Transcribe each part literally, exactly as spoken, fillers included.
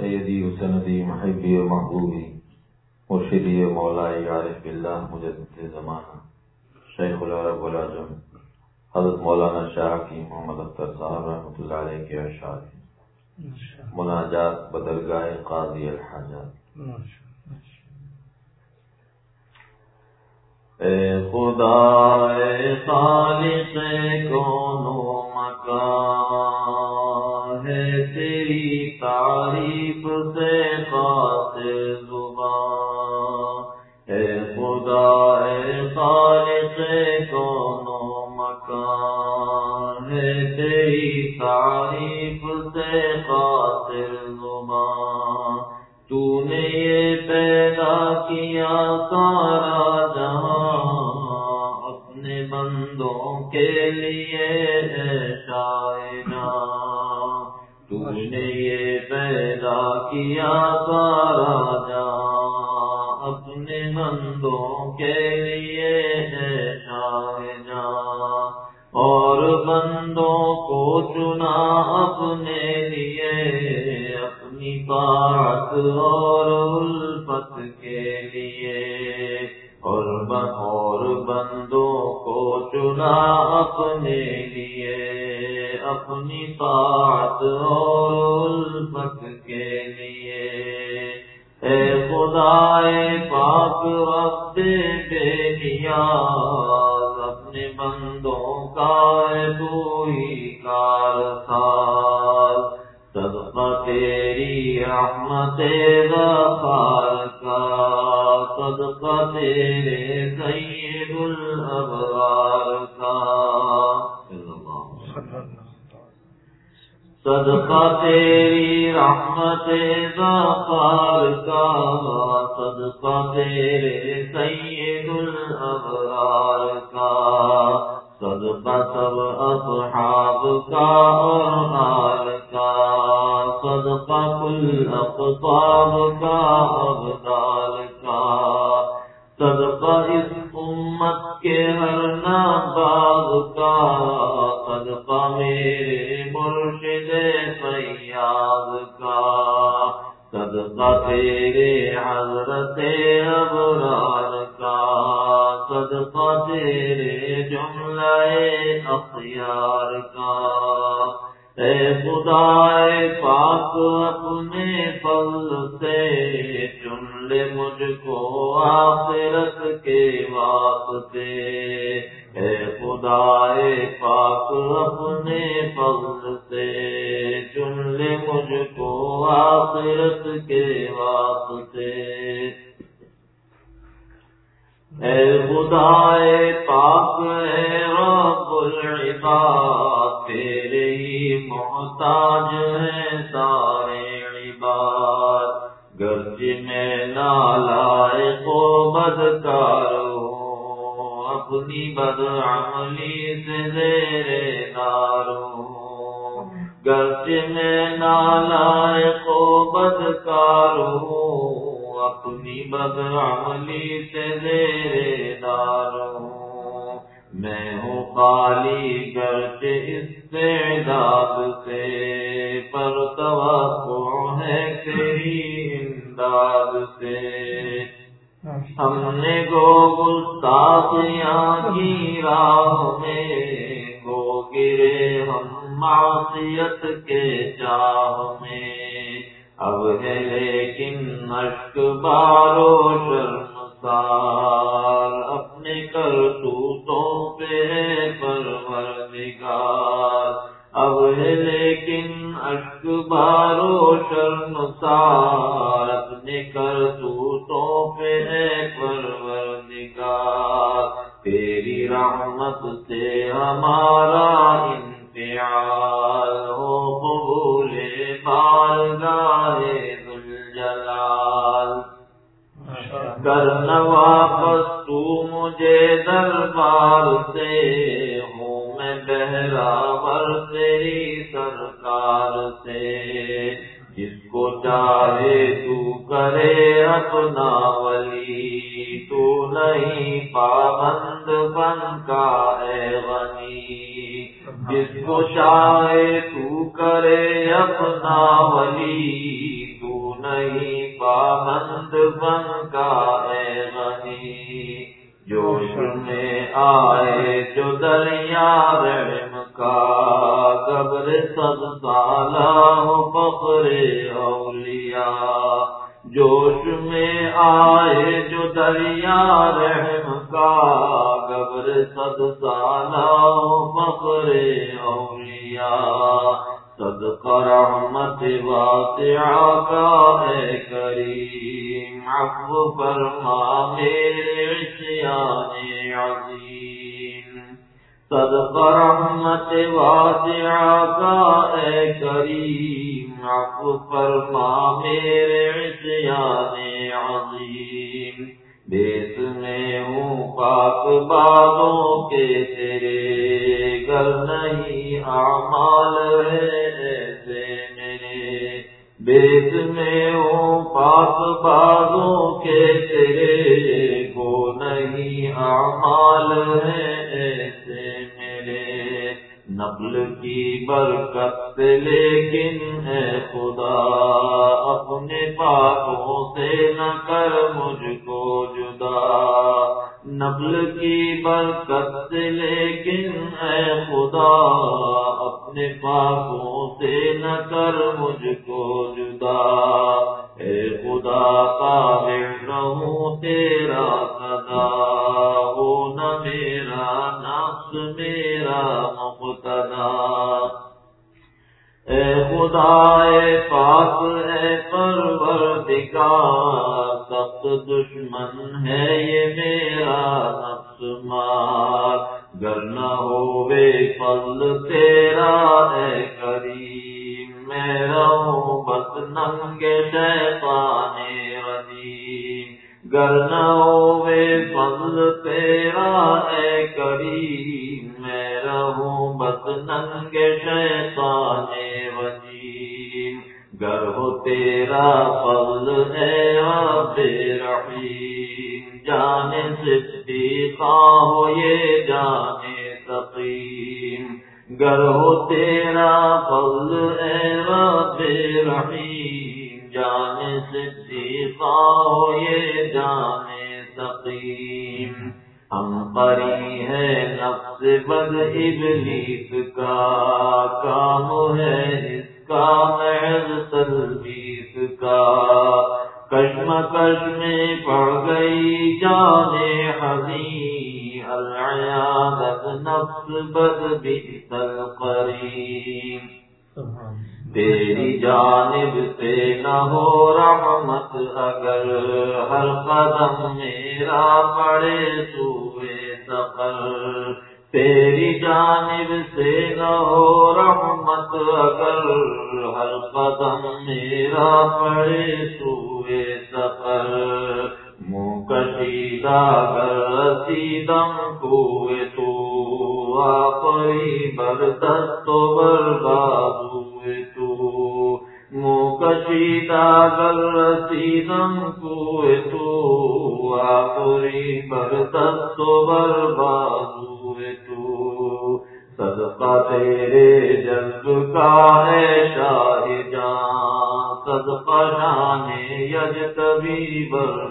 سیدی و سندی محبی و محبوبی مرشدی و مولائی عارف باللہ مجدد زمانہ شیخ العرب والعجم حضرت مولانا شاہ کی محمد اختر صاحب رحمۃ اللہ علیہ کے اشعار مناجات بدرگاہ قاضی الحاجات۔ اے خدا اے خالق کون و مکان ہے تیری تعریف سے خاطر زبان، اے خدا اے خالق کون و مکان ہے تیری تعریف سے خاطر زبان، تو نے یہ پیدا کیا سارا جہاں اپنے بندوں کے لیے ہے شائنا، تو نے یہ پیدا کیا سارا جہاں اپنے بندوں کے لیے ہے شائنا، اور بندوں کو چنا اپنے لیے اپنی طاعت اور الفت کے لیے، اور اور بندوں کو چنا اپنے لیے اپنی طاعت اور الفت کے لیے، اے خدائے پاک وقت بے نیاز اپنے بندوں کا ہے تو ہی کارساز، صدقہ تیری رحمت غفار کا، صدقہ تیرے سید الابرار کا، صدقہ تیری رحمت غفار کا، صدقہ تیرے سید الابرار کا، صدقہ سب اصحاب کا اور حال کا، صدقہ کل اقطاب کا ابدال کا، صدقہ اس امت کے ہر ناباغ کا، صدقہ میرے مرشد فیاض کا، صدقہ تیرے حضرت ابرار کا، صدقہ تیرے جملہ اخیار کا، اے خدائے پاک اپنے فضل سے چن لے مجھ کو آخرت کے واسطے، اے خدائے پاک اپنے فضل سے چن لے مجھ کو آخرت کے واسطے، اے خدائے پاک اے رب العباد تیرے ہی محتاج ہیں سارے عباد، گرچہ میں نالائق و بدکار ہوں اپنی بدعملی سے زیر دار ہوں، گرچہ میں نالائق و بدکار ہوں اپنی بدعملی سے زیر دار ہوں، میں ہوں خالی گرچہ استعداد سے پر توقع ہے تیری امداد سے، ہم نے گو گستاخیاں کی راہ میں گو گرے ہم معصیت کے چاہ میں، اب ہے لیکن اشک بارو شرمسار اپنے کرتوتوں پہ پروردگار، اب ہے لیکن اشک بارو شرمسار اپنے کرتوتوں پہ پروردگار، تیری رحمت سے ہمارا انفعال ہو قبول بارگاہ ذوالجلال، کرنا واپس تو مجھے دربار سے، ہوں میں بہراور تیری سرکار سے، جس کو چاہے تو کرے اپنا ولی، تو نہیں پابند بن کا اے غنی، جس کو چاہے تو کرے اپنا ولی، تو نہیں پابند بن کا اے غنی، جوش میں آئے جو دریا رحم کا، قبر صد سالہ ہو فخر اولیاء، جوش میں آئے جو دریا رحم کا، قبر صد سالہ ہو فخر اولیاء، صدقہ رحمت واسعہ کا اے کریم، عفو فرما میرے عصیان عظیم، صدقہ رحمت واسعہ کا اے کریم، عفو فرما میرے عصیان عظیم، بیت میں ہوں پاک بازوں کے تیرے، گر نہیں اعمال ہے ایسے میرے، بیت میں ہوں پاک بازوں کے تیرے، کو نہیں اعمال ہے ایسے میرے، نقل کی برکت سے لیکن اے خدا، اپنے پاکوں سے نہ کر مجھ کو جدا، نقل کی برکت سے لیکن اے خدا، اپنے پاکوں سے نہ کر مجھ کو جدا، اے خدا طاہر رہوں تیرا سدا، ہو نہ میرا نفس میرا مقتدا، اے خدا اے پاک اے پروردگار، سخت دشمن ہے یہ میرا نفس مار، گر نہ ہوئے فضل تیرا اے کریم، میں رہوں بس ننگے شیطان رجیم، گر نہ ہوئے فضل تیرا اے کریم، میں رہوں بس ننگے شیطان رجیم، گر ہو تیرا فضل اے رب رحیم، جان صدیقہ ہو یہ جان سقیم، گر ہو تیرا فضل اے رب رحیم، جان صدیقہ ہو یہ جان سقیم، ہم پری ہے نفس بد ابلیس کا، کام ہے اس کا محض تلبیس کا، کشمکش میں پڑ گئی جان حزین، العیاذ نفس بد بئس القرین، تیری جانب سے نہ ہو رحمت اگر، ہر قدم میرا پڑے سوئے سفر، تیری جانب سے نہ ہو رحمت اگر، ہر قدم میرا پڑے سوئے سفر، منہ کشیدہ گر رسیدم کوئے تو، آخری بردست و برباد ہوئے تو، منہ کشیدہ گر رسیدم کوئے تو، آخری بردست و برباد ہوئے تو، صدقہ تیرے جذب کا ہے شاہ جان، صدقہ شان یجتبی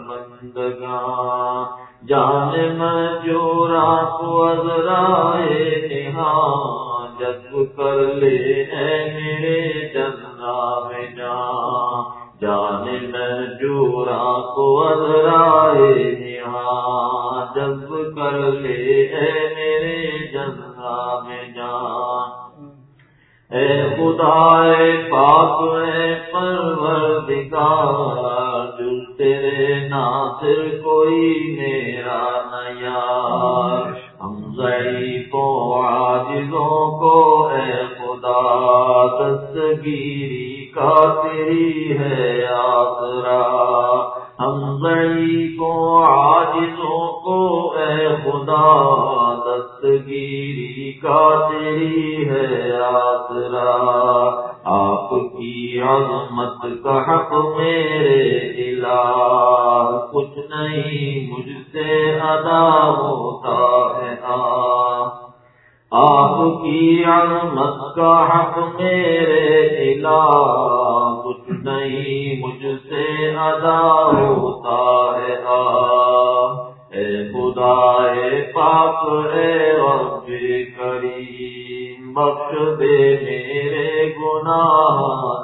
بربندگاں، جان مجورا کو عذرائے نہاں، جذب کر لے اے میرے جنہ میں جان، جان مجورا کو عذرائے نہاں، جذب کر لے اے میرے جنہ میں جان، اے خدا اے پاک اے پروردگار، جز تیرے ناصر کوئی میرا نہ یار، ہم ضعیفوں عاجزوں کو اے خدا، دستگیری کا تیری ہے آسرا، ہم ضعیفوں عاجزوں کو اے خدا، دستگیری کا تیری ہے آسرا، آپ کی عظمت کا حق میرے الہ، کچھ نہیں مجھ سے ادا ہوتا ہے آپ کی عظمت کا حق میرے الہ، کچھ نہیں مجھ سے ادا ہوتا ہے آہ، اے خدائے پاک اے رب کریم، بخش دے میرے گناہ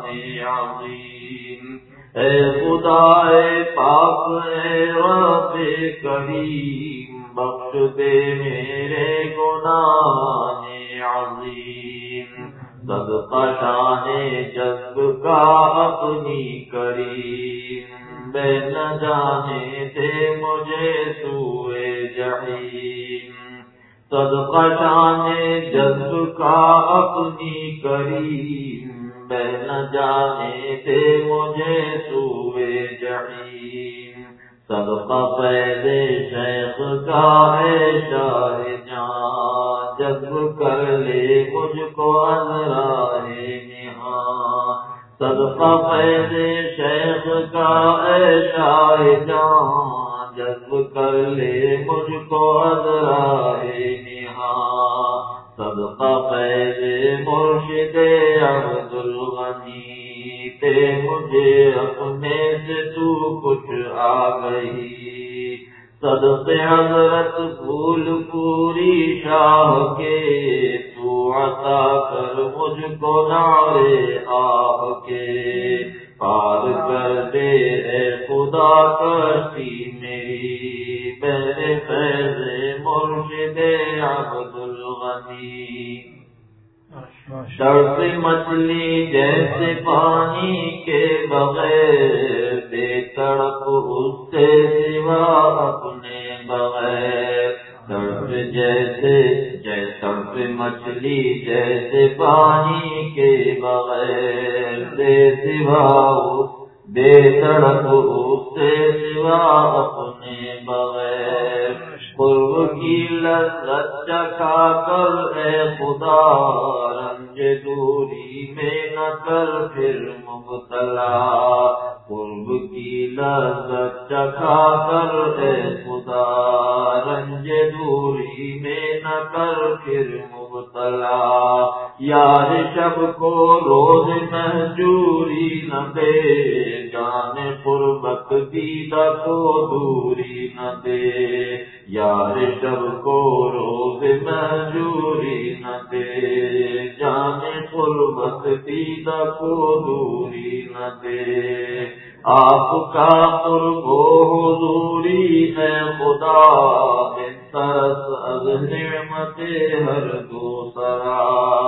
عظیم، اے خدائے پاک اے رب کریم، بخش دے میرے گناہ عظیم، صدقہ شان جذب کا اپنی کریم، بے نہ جانے دے مجھے سوئے جحیم، صدقہ شان جذب کا اپنی کریم، بے نہ جانے دے مجھے سوئے جحیم، صدقہ فیض شیخ کا ہے شاہ جان، جذب کر لے مجھ کو از راہ نہاں، صدقہ فیض شیخ کا ہے شاہ جان، جذب کر لے مجھ کو از راہ نہاں، صدقہ فیض مرشد عبد الغنی، تے مجھے اپنے سے تو کچھ آ گئی، صدقے حضرت پھول پوری شاہ کے، تو عطا کر مجھ کو نعرے آہ کے، پار کر دے اے خدا کشتی میری، میرے فیض مرشد عبد الغنی، طرف مچھلی جیسے پانی کے بغیر، بے تڑپ اس سے سوا اپنے بغیر، طرف جیسے جیسے طرف مچھلی جیسے پانی کے بغیر، بے سوا اس بے تڑپ اس سے سوا اپنے بغیر، قرب کی لذت چکھا کر اے خدا، رنج دوری میں نہ کر پھر مبتلا، قرب کی لذت چکھا کر اے خدا، رنج دوری میں نہ کر پھر مبتلا، یار شب کو روز مہجوری نہ دے، جان قربت دیدہ کو دوری نہ دے، یار شب کو روز مہجوری نہ دے، جان قربت دیدہ کو دوری نہ دے، آپ کا قرب و حضوری ہے خدا، بہترس از نعمت ہر دوسرا،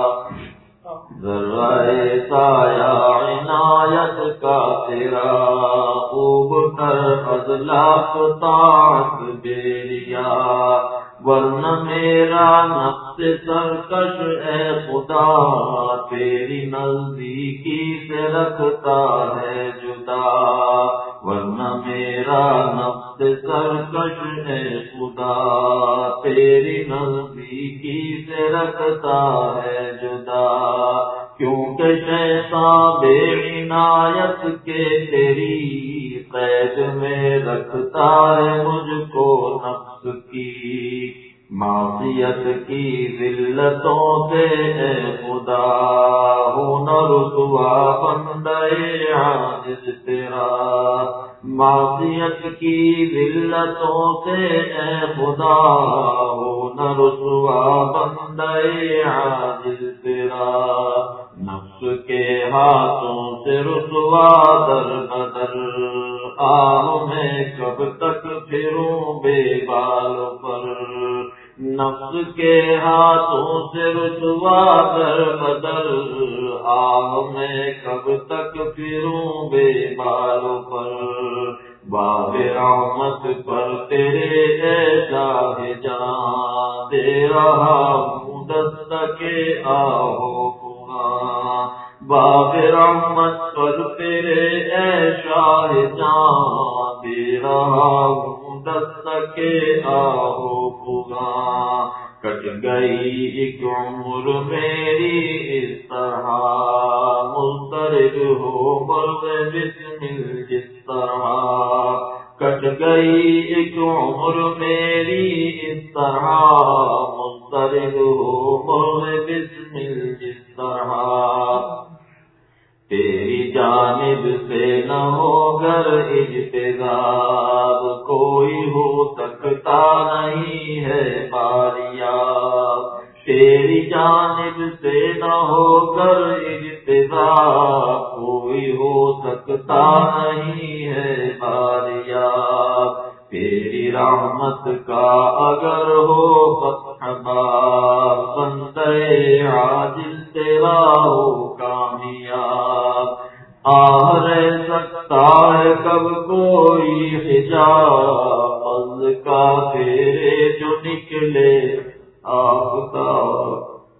ذرائے سایہ عنایت کا تیرا، خوب کر از لاکھ طاعت بیریا، ورنہ میرا نفس سرکش اے خدا، تیری نزدیکی سے رکھتا ہے جدا، ورنہ میرا نفس سرکش اے خدا، تیری نزدیکی سے رکھتا ہے جدا، کیونکہ شیطان بے عنایت کے تیری قید میں رکھتا ہے مجھ کو نفس کی، معصیت کی ذلتوں سے اے خدا، ہوں نہ رسوا بندے عاجز تیرا، معصیت کی ذلتوں سے اے خدا، ہوں نہ رسوا بندے عاجز تیرا، نفس کے ہاتھوں سے رسوا در بدر، آہ میں کب تک پھروں بے بال پر، نفس کے ہاتھوں سے رسوا در بدر، آہ میں کب تک پھروں بے بال پر، باب رحمت پر تیرے اے شاہ جان، دے رہا ہوں دستک آہو خدا، باب رحمت پر تیرے اے شاہ جان، دے رہا ہوں دستک آہو خدا، کٹ گئی ایک عمر میری اس طرح، مضطرب ہو مرغ بسمل جس طرح، کٹ گئی ایک عمر میری اس طرح، مضطرب ہو مرغ بسمل جس طرح، تیری جانب جانب سے نہ ہو گر اجتذاب کوئی ہو سکتا نہیں ہے باریاب تیری جانب سے نہ ہو گر اجتذاب کوئی ہو سکتا نہیں ہے باریاب تیری رحمت کا اگر ہو فتح باب بندے عاجز تیرا ہو کامیاب آہ رہ سکتا ہے کب کوئی حجاب فضل کا تیرے جو نکلے آفتاب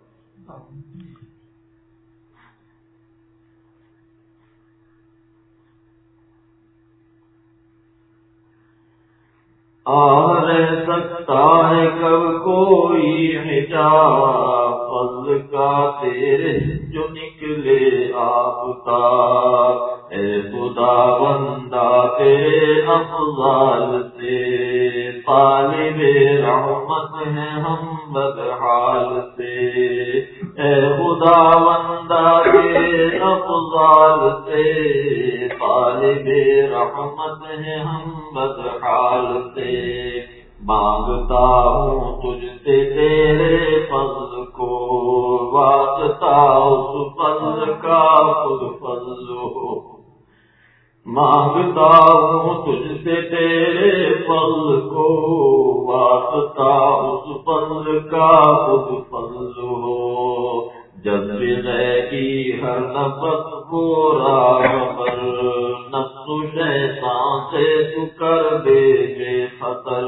آہ رہ سکتا ہے کب کوئی حجاب فضل کا تیرے جو نکلے آفتاب اے خدا بندہ تیرے افضال سے طالب رحمت ہیں ہم بدحال سے اے خدا بندہ تیرے افضال سے طالب رحمت ہیں ہم بدحال سے مانگتا ہوں تجھ سے تیرے فضل کو واسطہ اس فضل کا خود فضل ہو مانگتا ہوں تجھ سے تیرے فضل کو واسطہ اس فضل کا خود فضل ہو جب کی ہر نفس کو راہ پر نفس و شیطان سے تو کر دے بے خطر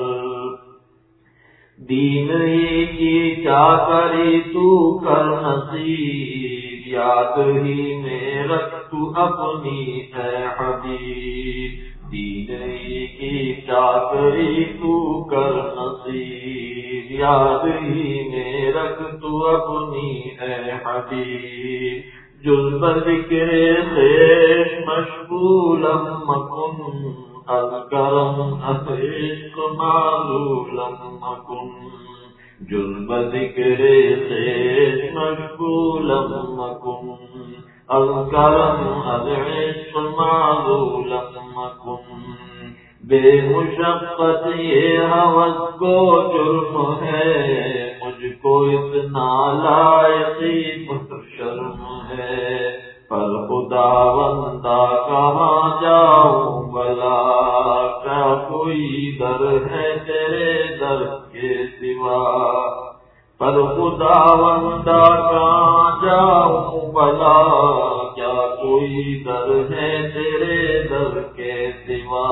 دین ہی کی چاکری تو کر نصیب یاد ہی میں رکھ تو اپنی اے حبیب دین ہی کی چاکری تو کر نصیب یاد ہی میں رکھ تو اپنی اے حبیب جلب ذکر خیش مشغولم مکن اذکرم عشق معلولم مکن جلب ذکر خیش مشغولم مکن اذکرم عشق معلولم مکن بے مشقت یہ ہوس کو جرم ہے مجھ کو اتنا لائقی پر شرم ہے پر خدا بندہ کہاں جاؤں بلا کیا کوئی در ہے تیرے در کے سوا پر خدا بندہ کہاں جاؤں بلا کیا کوئی در ہے تیرے در کے سوا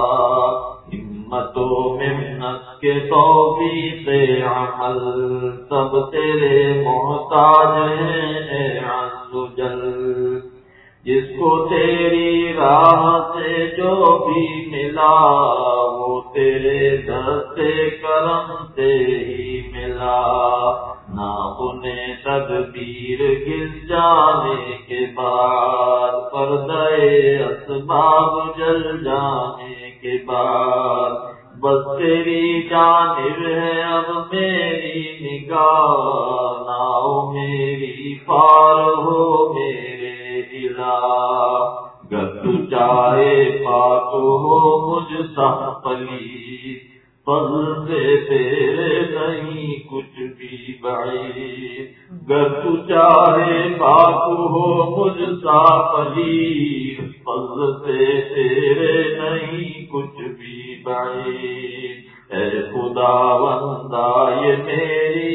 ہمت و محنت کے توفیق عمل سب تیرے محتاج ہیں اے عز و جل جس کو تیری راہ سے جو بھی ملا وہ تیرے در سے کرم سے ہی ملا نہ انہیں تدبیر گر جانے کے بعد پردہ اسباب جل جانے کے بعد بس تیری جانب ہے اب میری نگاہ ناؤ میری پار ہو میرے الہ گر تو چاہے پاک ہو مجھ سا پلید فضل سے تیرے نہیں کچھ بھی بعید گر تو چاہے پاک ہو مجھ سا پلید فضل سے تیرے نہیں کچھ بھی بعید اے خدا بندہ یہ میری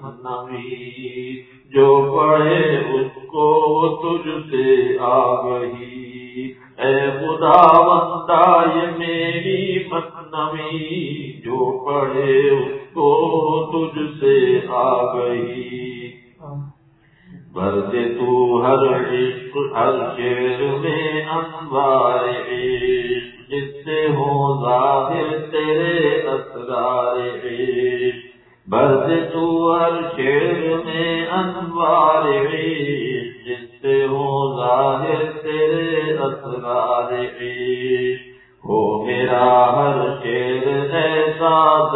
مثنوی جو پڑھے اس کو تجھ سے آگہی اے خدا بندہ یہ میری مثنوی جو پڑھے اس کو تجھ سے آگہی بھر دے تو ہر عشق ہر شعر میں انوار عشق جس سے ہو ظاہر تیرے اسرار عشق بھر دے تو ہر شعر میں انوار عشق جس سے ہو ظاہر تیرے اسرار عشق ہو میرا ہر شعر ایسا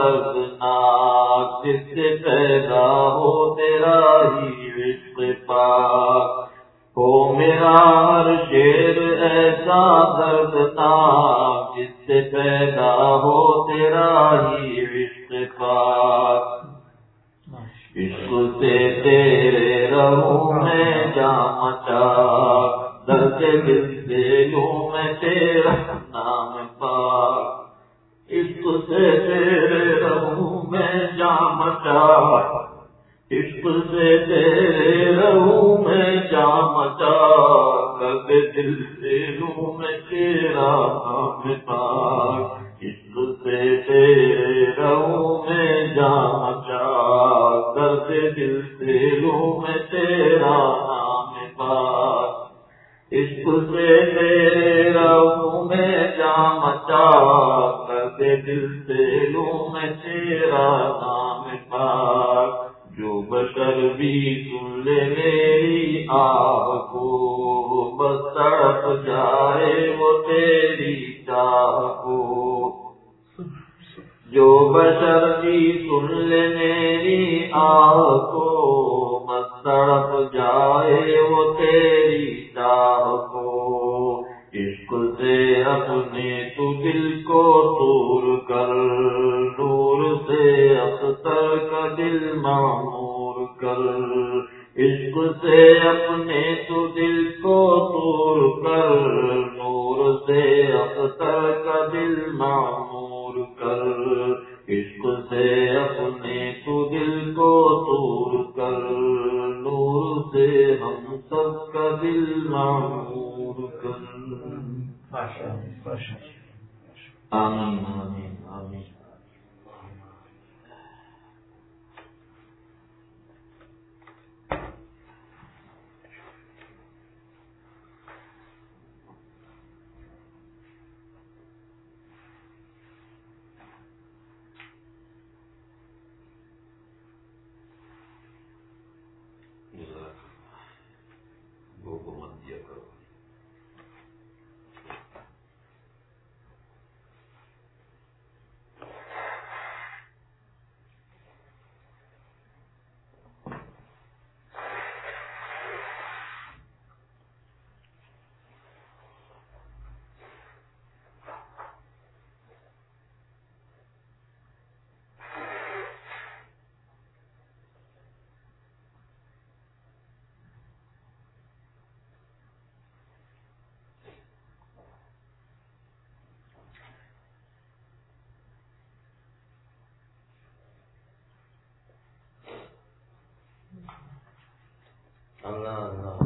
دردناک جس سے پیدا ہو تیرا ہی عشق پاک ہو میرا ہر شعر ایسا دردناک جس سے پیدا ہو تیرا ہی عشق خاص، عشق سے تیرے رہوں میں جام چاک، درد دل سے لوں میں تیرا نام پاک، عشق سے تیرے رہوں میں جام چاک، عشق سے تیرے رہوں میں جام چاک، درد دل سے لوں میں تیرا نام پاک، عشق سے تیرے رہوں میں جام چاک، درد دل سے لوں میں تیرا نام پاک، عشق سے تیرے رہوں میں جام چاک، درد دل سے لوں میں تیرا نام پاک، جو بشر بھی سن لے میری آہ کو، بس تڑپ جائے وہ تیری چاہ کو، جو بشر بھی سن لے میری آہ کو، بس تڑپ جائے وہ تیری چاہ کو، عشق سے اپنے تو دل کو دور کر، نور سے اختر کا دل معمور کر، عشق سے اپنے تو دل کو دور کر، نور سے اختر کا دل معمور کر، عشق سے اپنے تو دل کو دور کر، نور سے ہم سب کا دل معمور کر۔ آمین آمین آمین۔ اللہ اللہ۔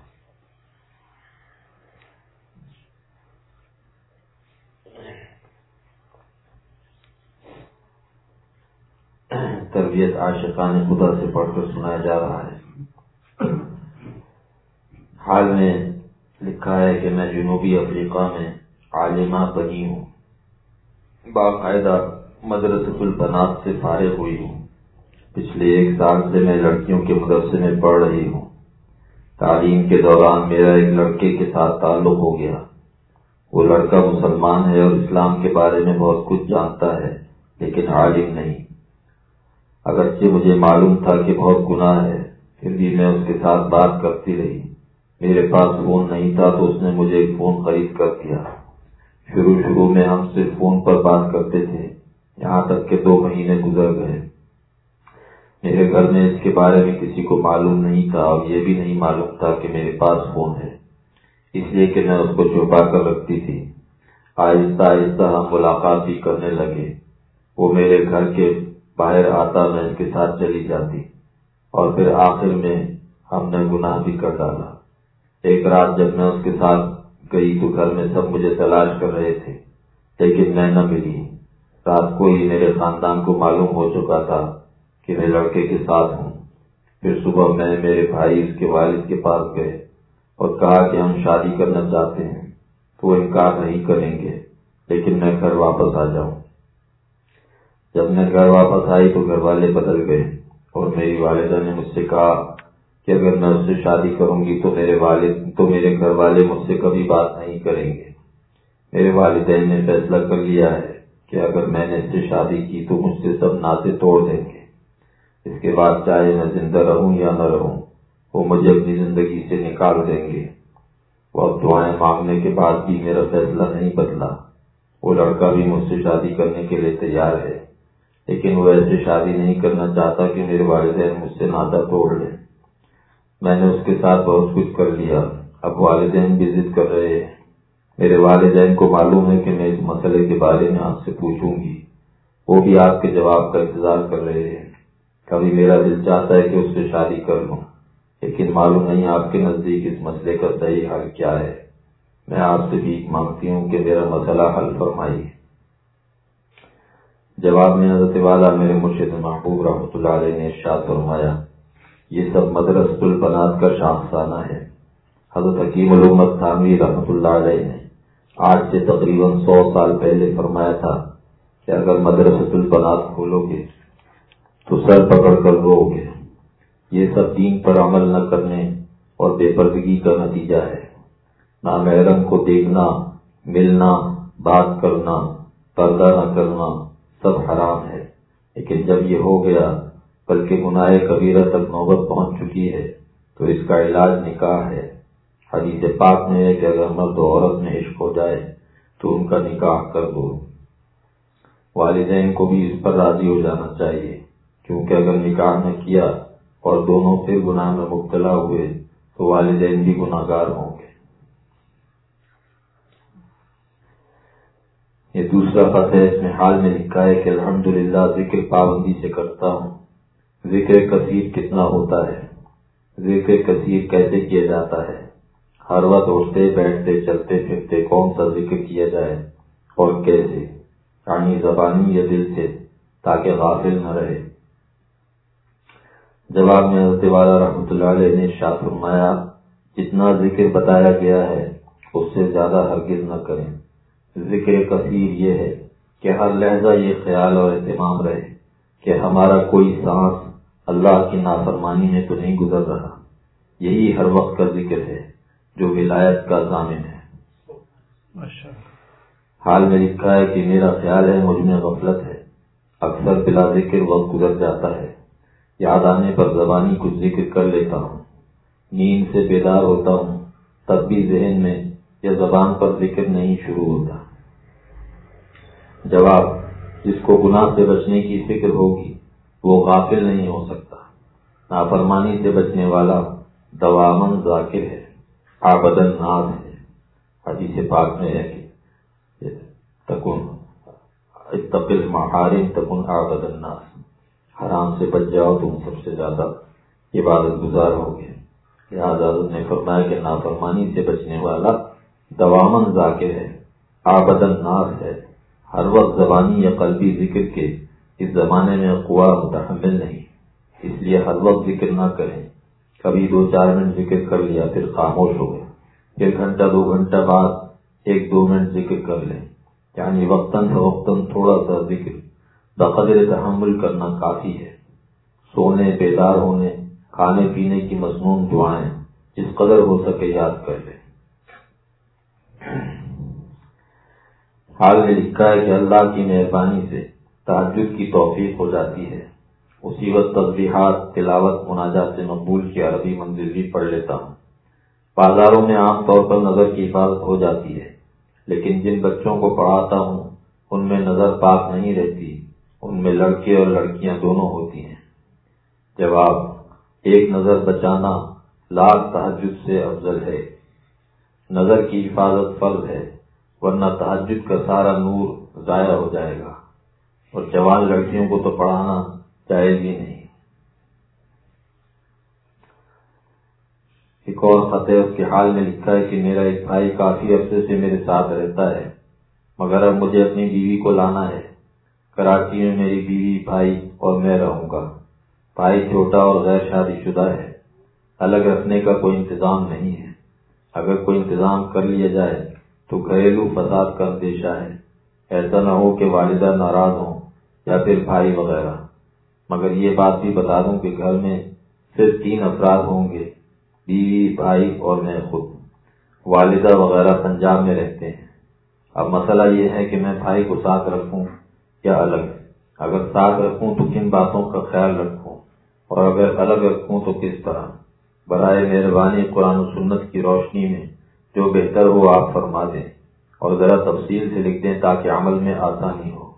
تربیت عاشقان خدا سے پڑھ کر سنایا جا رہا ہے۔ حال میں لکھا ہے کہ میں جنوبی افریقہ میں عالمہ بنی ہوں، باقاعدہ مدرسۃ البنات سے فارغ ہوئی ہوں، پچھلے ایک سال سے میں لڑکیوں کے مدرسے میں پڑھ رہی ہوں۔ تعلیم کے دوران میرا ایک لڑکے کے ساتھ تعلق ہو گیا۔ وہ لڑکا مسلمان ہے اور اسلام کے بارے میں بہت کچھ جانتا ہے، لیکن عالم نہیں۔ اگرچہ مجھے معلوم تھا کہ بہت گناہ ہے، پھر بھی میں اس کے ساتھ بات کرتی رہی۔ میرے پاس فون نہیں تھا تو اس نے مجھے ایک فون خرید کر دیا۔ شروع شروع میں ہم صرف فون پر بات کرتے تھے، یہاں تک کہ دو مہینے گزر گئے۔ میرے گھر میں اس کے بارے میں کسی کو معلوم نہیں تھا، اور یہ بھی نہیں معلوم تھا کہ میرے پاس فون ہے، اس لیے کہ میں اس کو چھپا کر رکھتی تھی۔ آہستہ آہستہ ہم ملاقات بھی کرنے لگے۔ وہ میرے گھر کے باہر آتا، میں اس کے ساتھ چلی جاتی، اور پھر آخر میں ہم نے گناہ بھی کر ڈالا۔ ایک رات جب میں اس کے ساتھ گئی تو گھر میں سب مجھے تلاش کر رہے تھے، لیکن میں نہ ملی۔ رات کو ہی میرے خاندان کو معلوم ہو چکا تھا کہ میں لڑکے کے ساتھ ہوں۔ پھر صبح میں میرے بھائی اس کے والد کے پاس گئے اور کہا کہ ہم شادی کرنا چاہتے ہیں، تو وہ انکار نہیں کریں گے، لیکن میں گھر واپس آ جاؤں۔ جب میں گھر واپس آئی تو گھر والے بدل گئے، اور میری والدہ نے مجھ سے کہا کہ اگر میں اس سے شادی کروں گی تو میرے والد تو میرے گھر والے مجھ سے کبھی بات نہیں کریں گے۔ میرے والدین نے فیصلہ کر لیا ہے کہ اگر میں نے اس سے شادی کی تو مجھ سے سب ناطے توڑ دیں گے۔ اس کے بعد چاہے میں زندہ رہوں یا نہ رہوں، وہ مجھے اپنی زندگی سے نکال دیں گے۔ وہ اب دعائیں مانگنے کے بعد بھی میرا فیصلہ نہیں بدلا۔ وہ لڑکا بھی مجھ سے شادی کرنے کے لیے تیار ہے، لیکن وہ ایسے شادی نہیں کرنا چاہتا کہ میرے والدین مجھ سے ناطہ توڑ لیں۔ میں نے اس کے ساتھ بہت کچھ کر لیا، اب والدین بھی ضد کر رہے ہیں۔ میرے والدین کو معلوم ہے کہ میں اس مسئلے کے بارے میں آپ سے پوچھوں گی، وہ بھی آپ کے جواب کا انتظار کر رہے ہیں۔ کبھی میرا دل چاہتا ہے کہ اس سے شادی کر لوں، لیکن معلوم نہیں آپ کے نزدیک اس مسئلے کا صحیح حل کیا ہے۔ میں آپ سے بھیک مانگتی ہوں کہ میرا مسئلہ حل فرمائیے۔ جواب میں حضرت والا میرے مرشد محبوب رحمۃ اللہ علیہ نے ارشاد فرمایا، یہ سب مدرسۃ البنات کا شاخسانہ ہے۔ حضرت حکیم الامت تھانوی رحمۃ اللہ علیہ نے آج سے تقریباً سو سال پہلے فرمایا تھا کہ اگر مدرسۃ البنات کھولو گے تو سر پکڑ کر رو گے۔ یہ سب دین پر عمل نہ کرنے اور بے پردگی کا نتیجہ ہے۔ نامحرم کو دیکھنا، ملنا، بات کرنا، پردہ نہ کرنا سب حرام ہے، لیکن جب یہ ہو گیا بلکہ گناہ کبیرہ تک نوبت پہنچ چکی ہے تو اس کا علاج نکاح ہے۔ حدیث پاک میں ہے کہ اگر مرد و عورت میں عشق ہو جائے تو ان کا نکاح کر دو۔ والدین کو بھی اس پر راضی ہو جانا چاہیے، کیونکہ اگر نکاح نہ کیا اور دونوں پھر گناہ میں مبتلا ہوئے تو والدین بھی گناہگار ہوں گے۔ یہ دوسرا خط ہے، اس میں حال میں لکھا ہے کہ الحمدللہ ذکر پابندی سے کرتا ہوں۔ ذکر کثیر کتنا ہوتا ہے؟ ذکر کثیر کیسے کیا جاتا ہے؟ ہر وقت اٹھتے بیٹھتے چلتے پھرتے کون سا ذکر کیا جائے اور کیسے؟ یعنی زبانی یا دل سے، تاکہ غافل نہ رہے۔ جواب میں حضرت والا رحمۃ اللہ علیہ نے ارشاد فرمایا، جتنا ذکر بتایا گیا ہے اس سے زیادہ ہرگز نہ کریں۔ ذکر کثیر یہ ہے کہ ہر لحظہ یہ خیال اور اہتمام رہے کہ ہمارا کوئی سانس اللہ کی نافرمانی میں تو نہیں گزر رہا۔ یہی ہر وقت کا ذکر ہے جو ولایت کا ضامن ہے۔ حال میں لکھا ہے کہ میرا خیال ہے مجھ میں غفلت ہے، اکثر بلا ذکر وقت گزر جاتا ہے، یاد آنے پر زبانی کچھ ذکر کر لیتا ہوں، نیند سے بیدار ہوتا ہوں تب بھی ذہن میں یا زبان پر ذکر نہیں شروع ہوتا۔ جواب، جس کو گناہ سے بچنے کی فکر ہوگی وہ غافل نہیں ہو سکتا۔ نافرمانی سے بچنے والا دوامن ذاکر ہے، عابدن ناز ہے۔ حدیث پاک میں ہے کہ تکن اتق المحارم تکن عابد الناس، حرام سے بچ جاؤ تم سب سے زیادہ عبادت گزار ہوگے۔ لہٰذا حضرت نے فرمایا کہ نافرمانی سے بچنے والا دوامن ذاکر ہے، عابد الناس ہے، ہر وقت زبانی یا قلبی ذکر کے اس زمانے میں قوا متحمل نہیں، اس لیے ہر وقت ذکر نہ کریں۔ کبھی دو چار منٹ ذکر کر لیا پھر خاموش ہو گئے، پھر گھنٹہ دو گھنٹہ بعد ایک دو منٹ ذکر کر لیں، یعنی وقتاً فوقتاً تھوڑا سا ذکر بقدر تحمل کرنا کافی ہے۔ سونے، بیدار ہونے، کھانے پینے کی مصنون دعائیں جس قدر ہو سکے یاد کر لیں۔ حال میں لکھا ہے کہ اللہ کی مہربانی سے تہجد کی توفیق ہو جاتی ہے، اسی وقت تسبیحات، تلاوت، مناجات سے مقبول کی عربی منزل بھی پڑھ لیتا ہوں۔ بازاروں میں عام طور پر نظر کی حفاظت ہو جاتی ہے، لیکن جن بچوں کو پڑھاتا ہوں ان میں نظر پاک نہیں رہتی، ان میں لڑکے اور لڑکیاں دونوں ہوتی ہیں۔ جواب، ایک نظر بچانا لاکھ تہجد سے افضل ہے۔ نظر کی حفاظت فرض ہے، ورنہ تہجد کا سارا نور ضائع ہو جائے گا، اور جوان لڑکیوں کو تو پڑھانا جائز ہی نہیں۔ ایک اور خط ہے، اس کے حال میں لکھا ہے کہ میرا ایک بھائی کافی عرصے سے میرے ساتھ رہتا ہے، مگر اب مجھے اپنی بیوی کو لانا ہے۔ کراچی میں میری بیوی، بھائی اور میں رہوں گا۔ بھائی چھوٹا اور غیر شادی شدہ ہے، الگ رکھنے کا کوئی انتظام نہیں ہے۔ اگر کوئی انتظام کر لیا جائے تو گھریلو فساد کا اندیشہ ہے، ایسا نہ ہو کہ والدہ ناراض ہوں یا پھر بھائی وغیرہ۔ مگر یہ بات بھی بتا دوں کہ گھر میں صرف تین افراد ہوں گے، بیوی، بھائی اور میں خود۔ والدہ وغیرہ پنجاب میں رہتے ہیں۔ اب مسئلہ یہ ہے کہ میں بھائی کو ساتھ رکھوں یا الگ؟ اگر ساتھ رکھوں تو کن باتوں کا خیال رکھوں، اور اگر الگ رکھوں تو کس طرح؟ برائے مہربانی قرآن و سنت کی روشنی میں جو بہتر ہو آپ فرما دیں اور ذرا تفصیل سے لکھ دیں تاکہ عمل میں آسانی ہو۔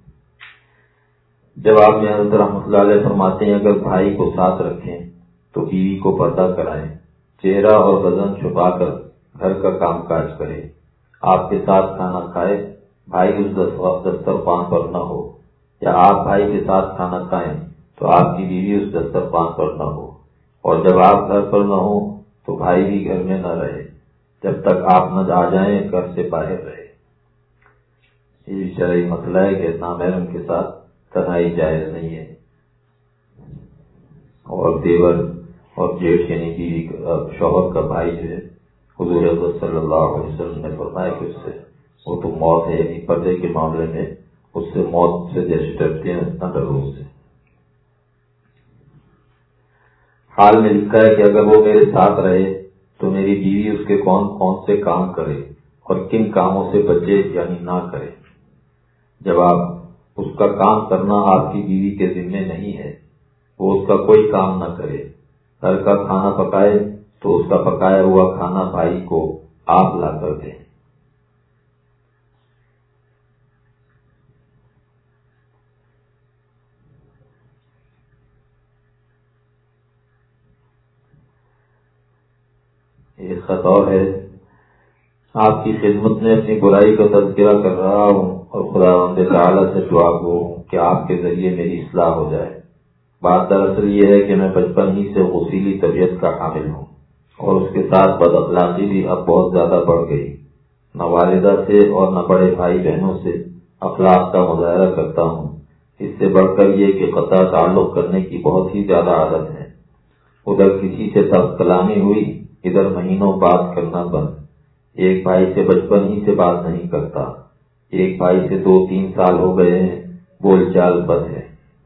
جب آپ نے حضرت رحمۃ اللہ علیہ فرماتے ہیں اگر بھائی کو ساتھ رکھیں تو بیوی کو پردہ کرائیں، چہرہ اور بدن چھپا کر گھر کا کام کاج کرے، آپ کے ساتھ کھانا کھائے، بھائی اس دسترخوان پر نہ ہو، یا آپ بھائی کے ساتھ کھانا کھائیں تو آپ کی بیوی اس دسترخوان پر نہ ہو، اور جب آپ گھر پر نہ ہو تو بھائی بھی گھر میں نہ رہے جب تک آپ نہ آ جائیں، گھر سے باہر رہے۔ یہ شرعی مسئلہ ہے کہ نامحرم کے ساتھ تنہائی جائز نہیں ہے، اور دیور اور جیٹھ یعنی بیوی شوہر کا بھائی جو ہے حضور اکرم صلی اللہ علیہ وسلم نے فرمایا کہ اس سے وہ تو موت ہے، یعنی پردے کے معاملے میں اس سے موت سے جیسے ڈرتے ہیں اتنا ڈرو اس سے۔ حال میں لکھا ہے کہ اگر وہ میرے ساتھ رہے تو میری بیوی اس کے کون کون سے کام کرے اور کن کاموں سے بچے یعنی نہ کرے۔ جب آپ اس کا کام کرنا آپ کی بیوی کے ذمے نہیں ہے، وہ اس کا کوئی کام نہ کرے، گھر کا کھانا پکائے تو اس کا پکایا ہوا کھانا بھائی کو آپ لا کر دیں۔ ایک خط اور ہے، آپ کی خدمت میں اپنی برائی کا تذکرہ کر رہا ہوں اور خداوند تعالی سے دعا گو ہوں کہ آپ کے ذریعے میری اصلاح ہو جائے۔ بات دراصل یہ ہے کہ میں بچپن ہی سے غصیلی طبیعت کا حامل ہوں اور اس کے ساتھ بد اخلاقی بھی اب بہت زیادہ بڑھ گئی۔ نہ والدہ سے اور نہ بڑے بھائی بہنوں سے اخلاق کا مظاہرہ کرتا ہوں، اس سے بڑھ کر یہ کہ قطع تعلق کرنے کی بہت ہی زیادہ عادت ہے۔ ادھر کسی سے تلخ کلامی ہوئی، ادھر مہینوں بات کرنا بند۔ ایک بھائی سے بچپن ہی سے بات نہیں کرتا، ایک بھائی سے دو تین سال ہو گئے ہیں، بول چال بند ہے۔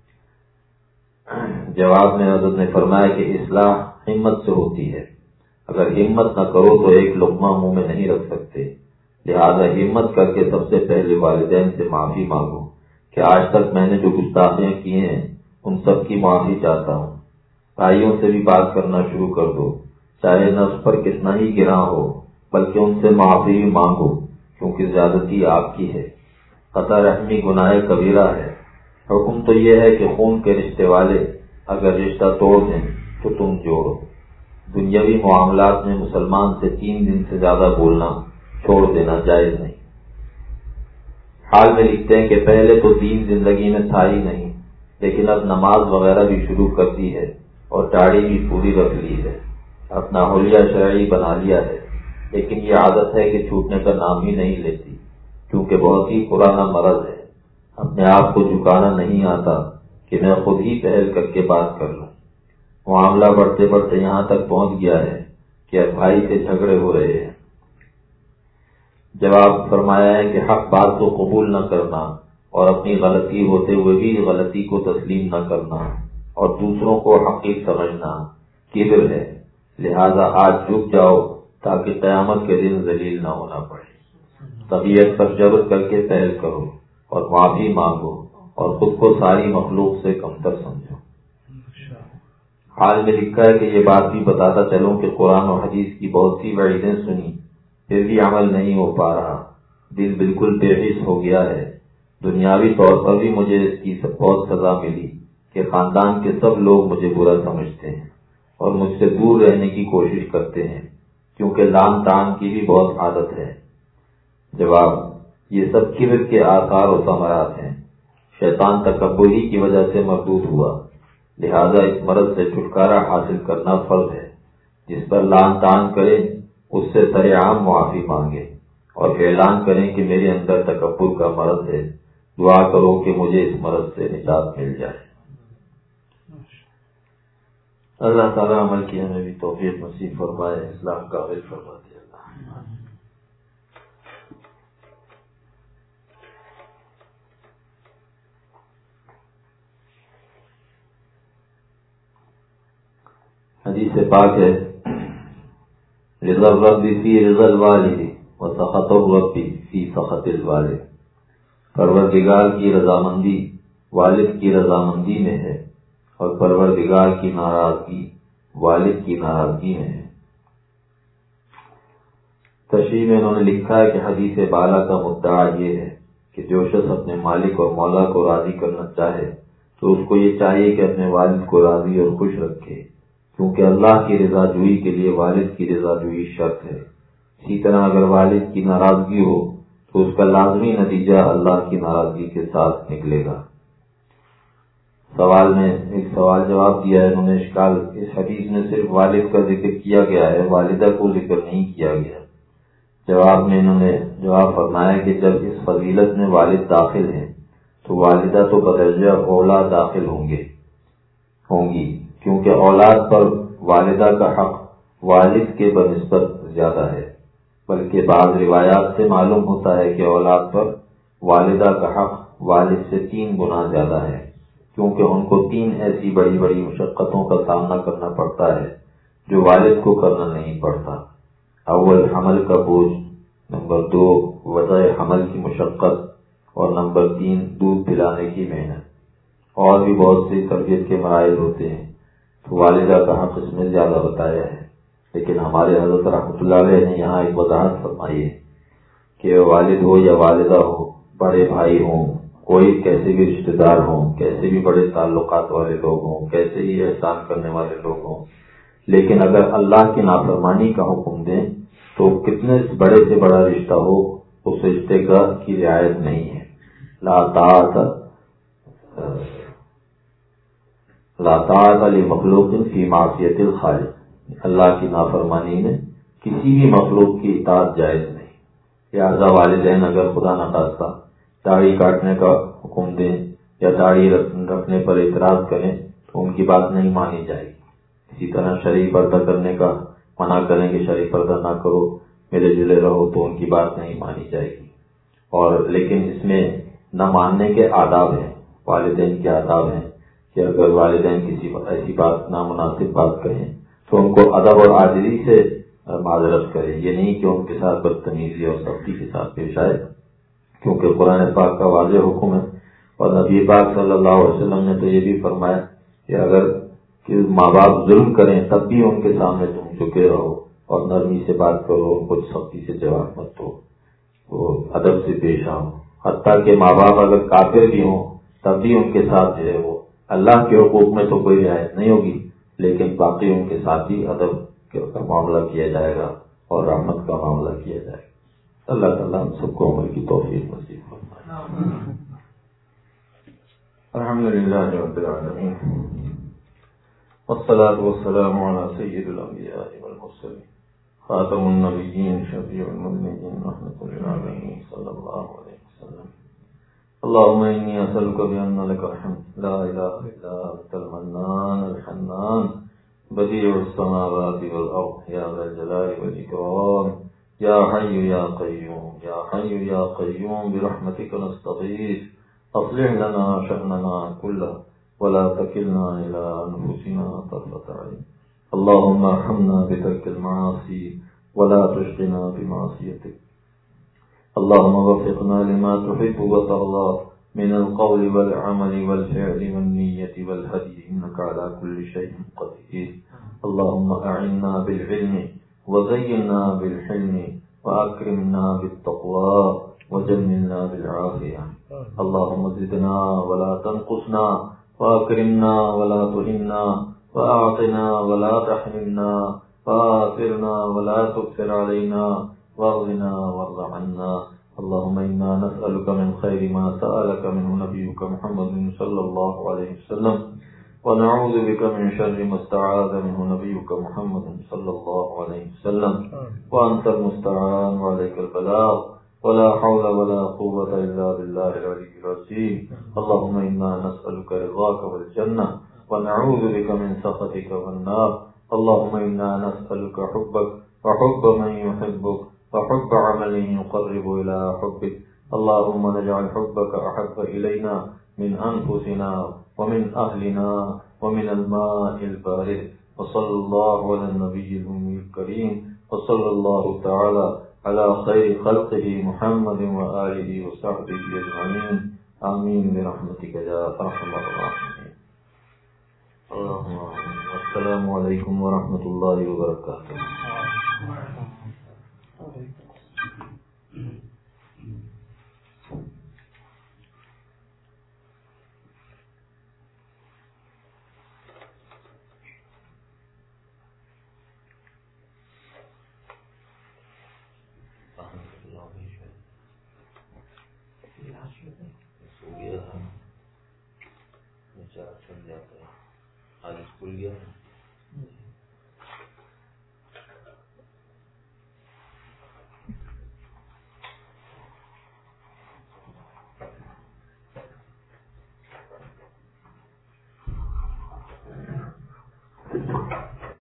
جواب میں حضرت نے فرمایا کہ اصلاح ہمت سے ہوتی ہے، اگر ہمت نہ کرو تو ایک لقمہ منہ میں نہیں رکھ سکتے، لہذا ہمت کر کے سب سے پہلے والدین سے معافی مانگو کہ آج تک میں نے جو گستاخیاں کی ہیں ان سب کی معافی چاہتا ہوں۔ بھائیوں سے بھی بات کرنا شروع کر دو، چاہے نفس پر کتنا ہی گراں ہو، بلکہ ان سے معافی بھی مانگو کیونکہ زیادتی آپ کی ہے۔ قطع رحمی گناہ کبیرہ ہے۔ حکم تو یہ ہے کہ خون کے رشتے والے اگر رشتہ توڑ دیں تو تم جوڑو۔ دنیاوی معاملات میں مسلمان سے تین دن سے زیادہ بولنا چھوڑ دینا جائز نہیں۔ حال میں لکھتے ہیں کہ پہلے تو دین زندگی میں تھا ہی نہیں، لیکن اب نماز وغیرہ بھی شروع کر دی ہے اور داڑھی بھی پوری رکھ لی ہے، اپنا حلیہ شرعی بنا لیا ہے، لیکن یہ عادت ہے کہ چھوٹنے کا نام ہی نہیں لیتی کیونکہ بہت ہی پرانا مرض ہے۔ اپنے آپ کو جھکانا نہیں آتا کہ میں خود ہی پہل کر کے بات کر لوں۔ معاملہ بڑھتے بڑھتے یہاں تک پہنچ گیا ہے کہ اب بھائی سے جھگڑے ہو رہے ہیں۔ جواب فرمایا ہے کہ حق بات کو قبول نہ کرنا اور اپنی غلطی ہوتے ہوئے بھی غلطی کو تسلیم نہ کرنا اور دوسروں کو حقیق سمجھنا کبر ہے، لہذا آج جھک جاؤ تاکہ قیامت کے دن ذلیل نہ ہونا پڑے۔ طبیعت پر جبر کر کے پہل کرو اور معافی مانگو اور خود کو ساری مخلوق سے کمتر سمجھو۔ حال میں لکھا ہے کہ یہ بات بھی بتاتا چلوں کہ قرآن و حدیث کی بہت سی وعیدیں سنی پھر بھی عمل نہیں ہو پا رہا، دل بالکل بے حس ہو گیا ہے۔ دنیاوی طور پر بھی مجھے اس کی بہت سزا ملی کہ خاندان کے سب لوگ مجھے برا سمجھتے ہیں اور مجھ سے دور رہنے کی کوشش کرتے ہیں کیونکہ لان تان کی بھی بہت عادت ہے۔ جواب: یہ سب کبر کے آثار و ثمرات ہیں۔ شیطان تکبری کی وجہ سے مردود ہوا، لہذا اس مرض سے چھٹکارا حاصل کرنا فرض ہے۔ جس پر لان تان کرے اس سے سرعام معافی مانگے اور اعلان کریں کہ میرے اندر تکبر کا مرض ہے، دعا کرو کہ مجھے اس مرض سے نجات مل جائے۔ اللہ تعالیٰ عمل کی ہمیں بھی توفیق نصیب فرمائے، اسلام کا عمل فرما دے۔ حدیث پاک ہے، رضا الرب فی رضا الوالد و سخط الرب فی سخط الوالد۔ پروردگار کی رضامندی والد کی رضامندی میں ہے اور پروردگار کی ناراضگی والد کی ناراضگی میں ہے۔ تشریح میں انہوں نے لکھا ہے کہ حدیث بالا کا مدعا یہ ہے کہ جو شخص اپنے مالک اور مولا کو راضی کرنا چاہے تو اس کو یہ چاہیے کہ اپنے والد کو راضی اور خوش رکھے، کیونکہ اللہ کی رضا جوئی کے لیے والد کی رضا جوئی شرط ہے۔ اسی طرح اگر والد کی ناراضگی ہو تو اس کا لازمی نتیجہ اللہ کی ناراضگی کے ساتھ نکلے گا۔ سوال میں ایک سوال جواب دیا ہے انہوں نے، اشکال اس حدیث میں صرف والد کا ذکر کیا گیا ہے، والدہ کو ذکر نہیں کیا گیا۔ جواب میں انہوں نے جواب فرمایا کہ جب اس فضیلت میں والد داخل ہیں تو والدہ تو بدرجہ اولا داخل ہوں گے ہوں گی کیونکہ اولاد پر والدہ کا حق والد کے بنسبت زیادہ ہے، بلکہ بعض روایات سے معلوم ہوتا ہے کہ اولاد پر والدہ کا حق والد سے تین گنا زیادہ ہے، کیونکہ ان کو تین ایسی بڑی بڑی مشقتوں کا سامنا کرنا پڑتا ہے جو والد کو کرنا نہیں پڑتا۔ اول حمل کا بوجھ، نمبر دو وضع حمل کی مشقت، اور نمبر تین دودھ پلانے کی محنت، اور بھی بہت سی تربیت کے مراحل ہوتے ہیں، تو والدہ کا حق اس میں زیادہ بتایا ہے۔ لیکن ہمارے حضرت رحمۃ اللہ علیہ نے یہاں ایک وضاحت فرمائی ہے کہ والد ہو یا والدہ ہو، بڑے بھائی ہوں، کوئی کیسے بھی رشتے دار ہوں، کیسے بھی بڑے تعلقات والے لوگ ہوں، کیسے ہی احسان کرنے والے لوگ ہوں، لیکن اگر اللہ کی نافرمانی کا حکم دیں تو کتنے بڑے سے بڑا رشتہ ہو اس رشتے کا کی رعایت نہیں ہے۔ لا طاعت لا طاعت لمخلوق فی معصیت الخالق، اللہ کی نافرمانی میں کسی بھی مخلوق کی اطاعت جائز نہیں۔ لہذا والدین اگر خدا نخواستہ داڑھی کاٹنے کا حکم دیں یا داڑھی رکھنے پر اعتراض کریں تو ان کی بات نہیں مانی جائے گی۔ اسی طرح شرعی پردہ کرنے کا منع کریں کہ شرعی پردہ نہ کرو، ملے جلے رہو، تو ان کی بات نہیں مانی جائے گی۔ اور لیکن اس میں نہ ماننے کے آداب ہیں، والدین کے آداب ہیں کہ اگر والدین کسی ایسی بات نامناسب بات کہیں تو ان کو ادب اور عاجزی سے معذرت کرے، یہ نہیں کہ ان کے ساتھ بدتمیزی اور سختی کے ساتھ پیش آئے، کیونکہ قرآن پاک کا واضح حکم ہے، اور نبی پاک صلی اللہ علیہ وسلم نے تو یہ بھی فرمایا کہ اگر کہ ماں باپ ظلم کریں تب بھی ان کے سامنے تم جھکے رہو اور نرمی سے بات کرو، کچھ سختی سے جواب مت دو، وہ ادب سے پیش آؤ۔ حتیٰ کہ ماں باپ اگر کافر بھی ہوں تب بھی ان کے ساتھ جو ہے وہ اللہ کے حقوق میں تو کوئی رعایت نہیں ہوگی، لیکن باقی ان کے ساتھ بھی ادب کا معاملہ کیا جائے گا اور رحمت کا معاملہ کیا جائے گا۔ اللہ تعالیٰ ہم سب کو عمل کی توفیق نصیب فرمائے۔ الحمدللہ رب العالمین، والصلاة والسلام على سید الانبیاء والمرسلین، خاتم النبیین، شفیع المذنبین، رحمۃ للعالمین، صلی اللہ علیہ وسلم۔ اللهم انی اسألک بأن لک الحمد لا الہ الا انت المنان الحنان بدیع السماوات والارض یا ذا الجلال والاکرام یا حی یا قیوم یا حی یا قیوم برحمتک نستغیث اصلح لنا شأننا كله ولا تكلنا إلى أنفسنا طرفة عين اللهم ارحمنا بترك المعاصي ولا تشغلنا بمعصيتك اللهم وفقنا لما تحب وترضى من القول والعمل والفعل والنية والهدي إنك على كل شيء قدير اللهم أعنا بالعلم وزينا بالحلم وأكرمنا بالتقوى وجملنا بالعافية اللهم زدنا ولا تنقصنا وأكرمنا ولا تهنا وأعطنا ولا تحرمنا وآثرنا ولا تكثر علينا واغننا وارض عنا اللهم إنا نسألك من خير ما سألك منه نبيك محمد صلى الله عليه وسلم ونعوذ بك من شر ما استعاذ منه نبيك محمد صلى الله عليه وسلم وأنت المستعان وعليك البلاغ ولا حول ولا قوة إلا بالله العلي العظيم اللهم إنا نسألك رضاك والجنة ونعوذ بك من سخطك والنار اللهم إنا نسألك حبك وحب من يحبك وحب عمل يقرب إلى حبك اللهم نجعل حبك أحب إلينا من أنفسنا ومن أهلنا ومن الماء البارد وصلى الله على النبي الأمي الكريم وصلى الله تعالى على خير خلقه محمد وآله وصحبه أجمعين آمين برحمتك يا أرحم الراحمين اللهم السلام علیکم ورحمۃ اللہ وبرکاتہ. آج اسکول گیا